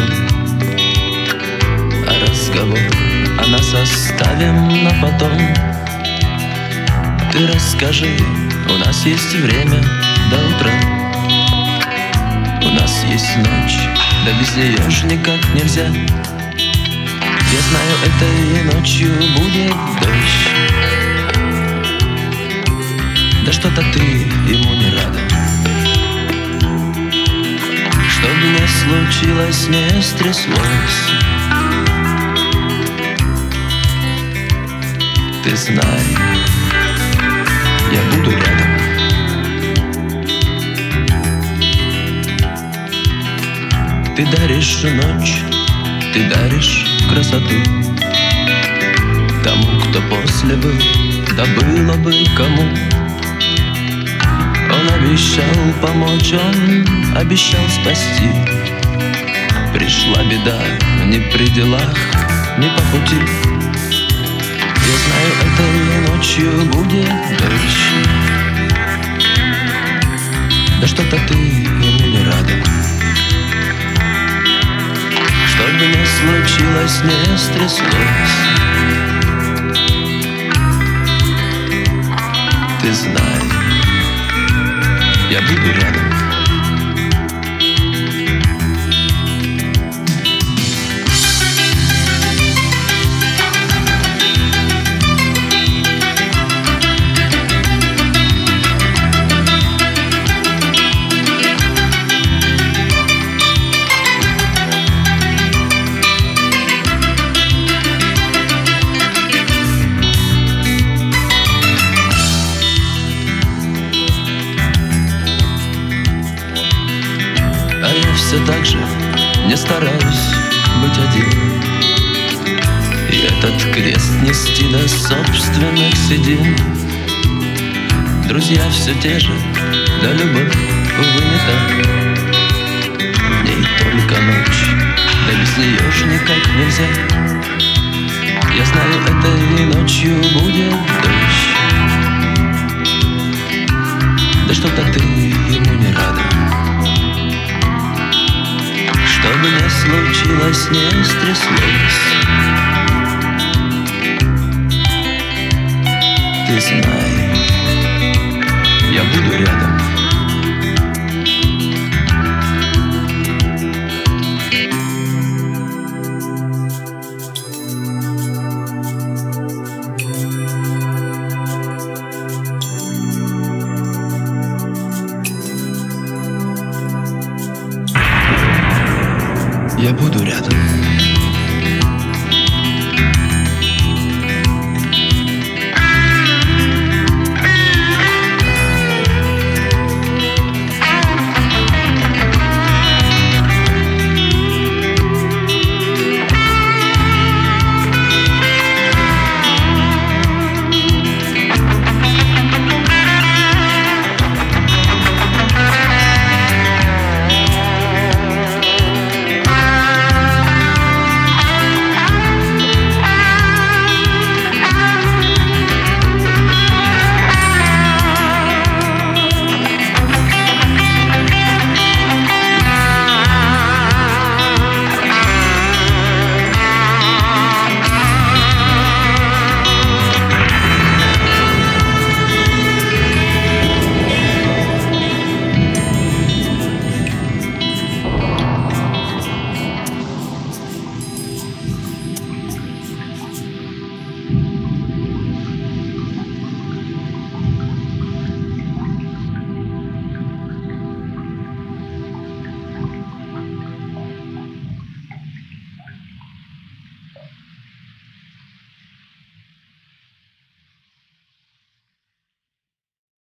А разговор о нас оставим на потом. Ты расскажи, у нас есть время до утра. У нас есть ночь, да без нее ж никак нельзя. Я знаю, этой ночью будет дождь. Да что-то ты ему не рада. Что бы ни случилось, не стряслось, ты знай, я буду рядом. Ты даришь ночь, ты даришь красоту тому, кто после был, да было бы кому. Он обещал помочь, он обещал спасти. Пришла беда, не при делах, не по пути. Я знаю, этой ночью будет дождь. Да что-то ты ему не рада. Что бы ни случилось, не стряслось, ты знай, я буду рядом. Все так же не стараюсь быть один, и этот крест нести до собственных седин. Друзья все те же, да любовь, увы, не так. В ней только ночь, да без нее ж никак нельзя. Я знаю, этой ночью будет дождь. Да что-то ты ему не рада. Что бы ни случилось, не стряслось, ты знай, я буду рядом. Я буду рядом.